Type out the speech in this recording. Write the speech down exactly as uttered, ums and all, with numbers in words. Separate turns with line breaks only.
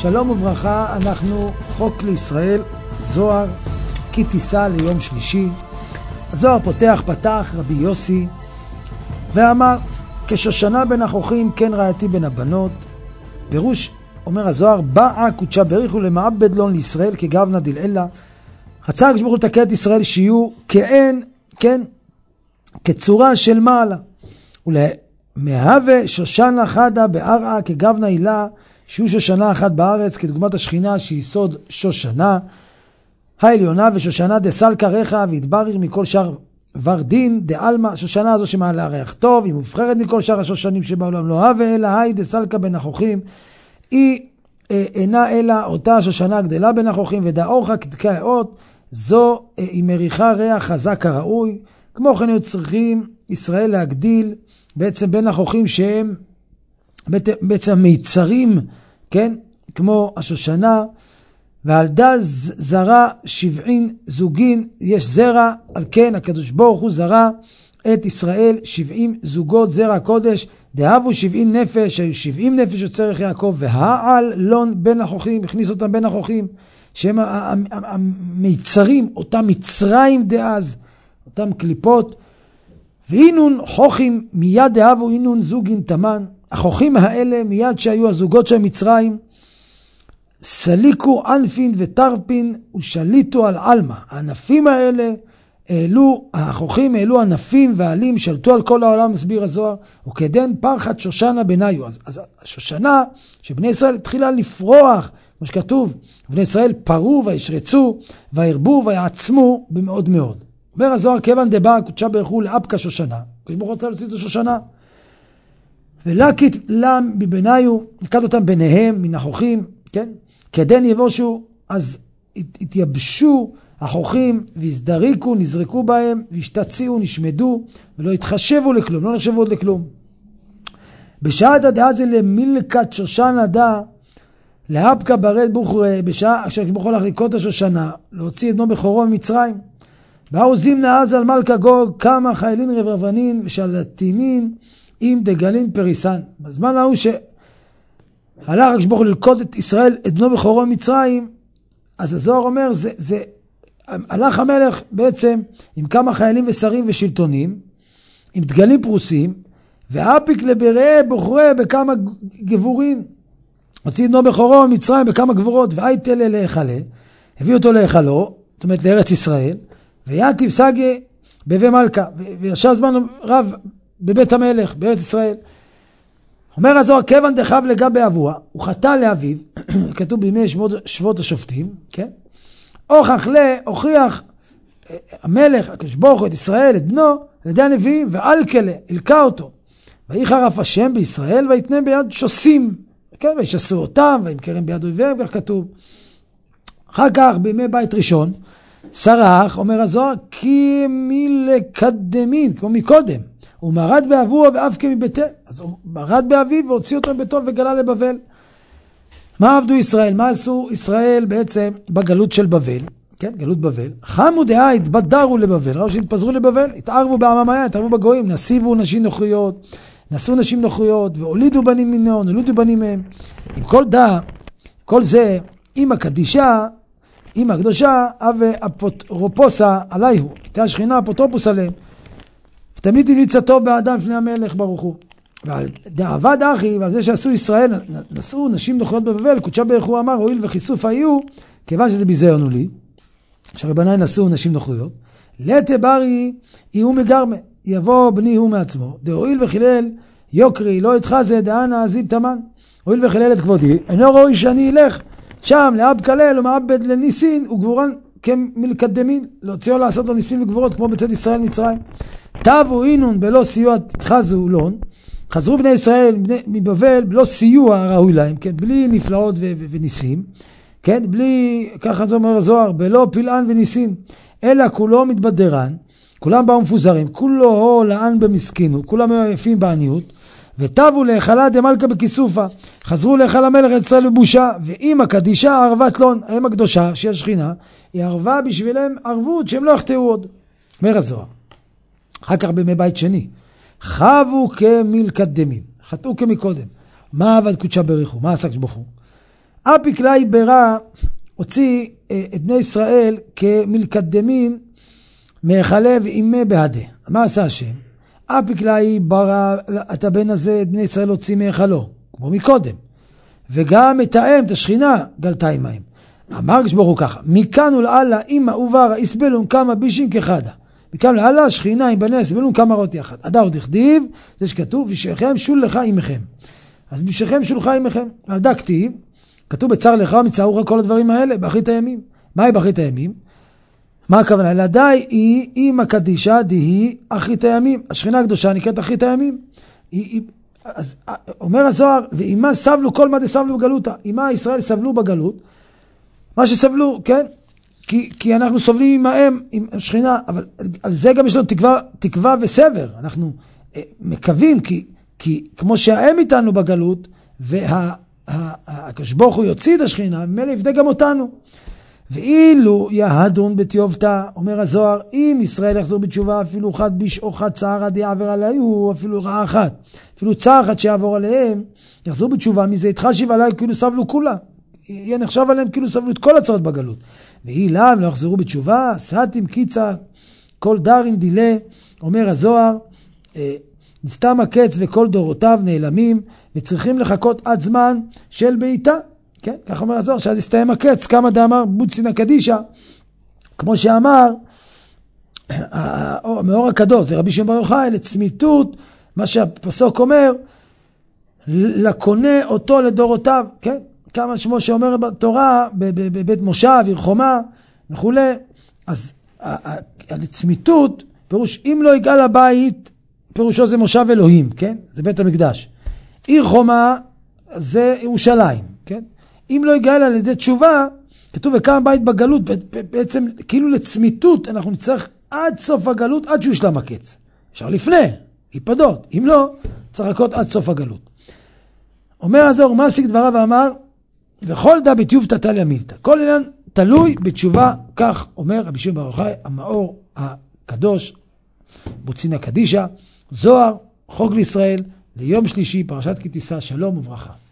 שלום וברכה, אנחנו חוק לישראל, זוהר, כי תיסה ליום שלישי. הזוהר פותח, פתח רבי יוסי, ואמר, כשושנה בין החוכים, כן רעייתי בין הבנות. פירוש, אומר הזוהר, באה קודשה בריחו למעבד לון לישראל כגבנה דלעילה. רצה הקדוש ברוך הוא לתקן את ישראל שיהיו כאין, כן, כצורה של מעלה. ולמהווה שושנה חדה בארעה כגבנה הילה, שיהיו שושנה אחת בארץ, כדוגמת השכינה שהיא סוד שושנה העליונה, ושושנה דסלקה רחה והתברר מכל שאר ורדין דאלמה. שושנה הזו שמעלה ריח טוב, היא מובחרת מכל שאר השושנים שבעולם. לא הווה אלא היי דסלקה בין החוכים, היא אה, אינה אלא אותה שושנה גדלה בין החוכים, ודאורחה כדקה האות, זו אה, היא מריחה ריח חזק הראוי. כמו כן היו צריכים ישראל להגדיל בעצם בין החוכים שהם בעצם מיצרים, כן, כמו השושנה, ועל דז זרה שבעין זוגין, יש זרע, על כן הקדוש ברוך הוא זרה את ישראל שבעים זוגות זרע הקודש, דאבו שבעים נפש, היו שבעים נפש יוצא רך יעקב, והעל לון בין החוכים, הכניס אותם בין החוכים, שהם המיצרים, אותם מצרים דאז, אותם קליפות, ואינון חוכים מיד דאבו אינון זוגין תמן. החוכים האלה מיד שהיו הזוגות של מצרים, סליקו ענפין וטרפין ושליטו על אלמה. הענפים האלה העלו, החוכים העלו ענפים ועלים, שלטו על כל העולם, מסביר הזוהר, וכדן פרחת שושנה בניו. אז, אז השושנה שבני ישראל התחילה לפרוח, כמו שכתוב, בני ישראל פרו וישרצו וירבו ויעצמו במאוד מאוד. אומר הזוהר, כיוון דבא קודשה בריך הוא לאפקה שושנה, כשברוך הוא רוצה להוציא את השושנה, ולקית לם בבניו, נקד אותם ביניהם מן החוכים, כן? כדן יבושו, אז התייבשו החוכים והזדריקו, נזרקו בהם, והשתציעו, נשמדו, ולא התחשבו לכלום, לא נחשבו עוד לכלום. בשעת הדעה למילקת שושנה דה, להפקה ברד בוחרי, בשעה כשברוך הוא הולך לקרוא את השושנה, להוציא את בנו בכורו ממצרים, באו זימנה אז על מלכה גוג, כמה חיילין רברבנין ושלטינין, עם דגלין פריסן. בזמן ההוא שהלך הקדוש ברוך הוא ללכוד את ישראל, את בנו בכורו ממצרים, אז הזוהר אומר, זה, זה, הלך המלך בעצם עם כמה חיילים ושרים ושלטונים, עם דגלים פרוסים, ואפיק לבראה בוחרה בכמה גבורים, הוציא את בנו בכורו ממצרים בכמה גבורות, והייתלה להיכלה, הביא אותו להיכלו, זאת אומרת לארץ ישראל, ויתיב סגי בבי מלכה, וישב זמן רב בבית המלך, בארץ ישראל. אומר הזוהר, כיוון דחב לגבי אבוה, הוא חטא לאביו, כתוב בימי שבות, שבות השופטים, כן? הוכח לה, הוכיח המלך, הקדוש ברוך הוא את ישראל, את בנו, על ידי הנביאים, ועל כלה, הלקה אותו. ויחרף השם בישראל, ויתנם ביד שוסים, כן? וישסו אותם, וימכרם ביד אויביהם, כך כתוב. אחר כך, בימי בית ראשון, שרח, אומר הזוהר, כי מלקדמין, כמו מקודם, הוא מרד באבוה ואף כמביתה. אז הוא מרד באביו והוציא אותו מביתו וגלה לבבל. מה עבדו ישראל? מה עשו ישראל בעצם בגלות של בבל? כן, גלות בבל. חמו דעה, התבדרו לבבל, ראו שהתפזרו לבבל, התערבו בעממיה, התערבו בגויים, נסיבו נשים נוחיות, נשאו נשים נוחיות, והולידו בנים מנהון, הולידו בנים מהם. עם כל דעה, כל זה, עם הקדישה, עם הקדושה, אבי אפוטרופוסה עליהו, הייתה השכינה אפוטרופוס עליהם. ותמיד המליצה טוב באדם לפני המלך ברוך הוא. ועל דאבד אחי, ועל זה שעשו ישראל, נשאו נשים נוחיות בבבל, קודשה בריך הוא אמר, הואיל וחיסוף היו, כיוון שזה ביזיון הוא לי, שהרבנאי נשאו נשים נוחיות, לתה ברי יהיו מגרמה, יבוא בני הוא מעצמו, דהואיל וחילל יוקרי, לא יתחזה, דאנה עזיב תמן, הואיל וחילל את כבודי, אינו ראוי שאני אלך, שם לאב כלל ומעבד לניסין וגבורן כמלקדמין, להוציאו לעשות לו ניסים וגבורות כמו בצד ישראל מצרים. תבו אינון בלא סיוע תתחזו לון, חזרו בני ישראל מבבל בלא סיוע ראוי להם, כן, בלי נפלאות ו- ו- וניסים, כן, בלי, ככה זה אומר הזוהר, בלא פילען וניסים, אלא כולו מתבדרן, כולם באו מפוזרים, כולו לען במסכינו, כולם יפים בעניות, ותבו להיכלה דמלכה בכיסופה, חזרו להיכל המלך את ישראל בבושה, ואם הקדישה ערבת לון, הם הקדושה שהיא השכינה, היא ערבה בשבילם ערבות שהם לא יחטאו עוד. אומר הזוהר. אחר כך בימי בית שני, חבו כמלקדמין, חטאו כמקודם. מה עבד קודשה בריך הוא? מה עשה קדוש ברוך הוא? אפיקלאי ברא הוציא את בני ישראל כמלקדמין מהחלב אימה בהדה. מה עשה השם? אפיקלאי ברא את הבן הזה, את בני ישראל הוציא מהחלו, כמו מקודם. וגם את האם, את השכינה, גלתה עם מים. אמר כשברוך הוא ככה, מכאן ולעלה אמא וברא יסבלון כמה בישים כחדה. מכאן ולעלה השכינה עם בניה יסבלון כמה רות יחד. עדה עוד הכתיב, זה שכתוב, ושכם שול לך עמכם. אז בשכם שולך עמכם. על דה כתיב, כתוב בצר לך מצערוך כל הדברים האלה, באחרית הימים. מהי באחרית הימים? מה הכוונה? לדעי היא אימא קדישה דהי אחרית הימים. השכינה הקדושה נקראת אחרית הימים. היא, היא, אז אומר הזוהר, ואימה סבלו כל מה דסבלו בגלותה. אימה ישראל סבלו בגלות, מה שסבלו, כן? כי, כי אנחנו סובלים עמהם, עם השכינה, אבל על זה גם יש לנו תקווה, תקווה וסבר. אנחנו אה, מקווים, כי, כי כמו שההם איתנו בגלות, והקדוש ברוך הוא יוציא את השכינה, ממילא יפדה גם אותנו. ואילו יהדון בתיובתא, אומר הזוהר, אם ישראל יחזור בתשובה, אפילו חד ביש או חד צער עד יעבר עליהו, אפילו רעה אחת, אפילו צער אחת שיעבור עליהם, יחזור בתשובה, מזה יתחשיב עליי כאילו סבלו כולה. יהיה נחשב עליהם כאילו סבלו את כל הצרות בגלות. ואי לם לא יחזרו בתשובה, סעתים קיצה, כל דרין דילה, אומר הזוהר, נסתם הקץ וכל דורותיו נעלמים, וצריכים לחכות עד זמן של בעיטה. כן, כך אומר הזוהר, שאז יסתיים הקץ, כמה דאמר בוצינא קדישא, כמו שאמר, מאור הקדוש, זה רבי שמעון בר יוחאי, לצמיתות, מה שהפסוק אומר, לקונה אותו לדורותיו, כן, כמה שמו שאומר בתורה, בבית מושב, עיר חומה, וכו'. אז לצמיתות, פירוש, אם לא יגאל הבית, פירושו זה מושב אלוהים, כן, זה בית המקדש. עיר חומה, זה ירושלים, כן. אם לא יגאל על ידי תשובה, כתוב וקם בית בגלות, בעצם כאילו לצמיתות, אנחנו נצטרך עד סוף הגלות, עד שהוא ישלם הקץ. אפשר לפני, להיפדות. אם לא, צריך לחכות עד סוף הגלות. אומר הזוהר, מה עשיק דבריו ואמר, וכל דה בתיובתא תליא מילתא. כל עניין תלוי בתשובה, כך אומר רבי שמעון בר יוחאי, המאור הקדוש, בוצינא קדישא, זוהר, חוק לישראל, ליום שלישי, פרשת כי תישא, שלום וברכה.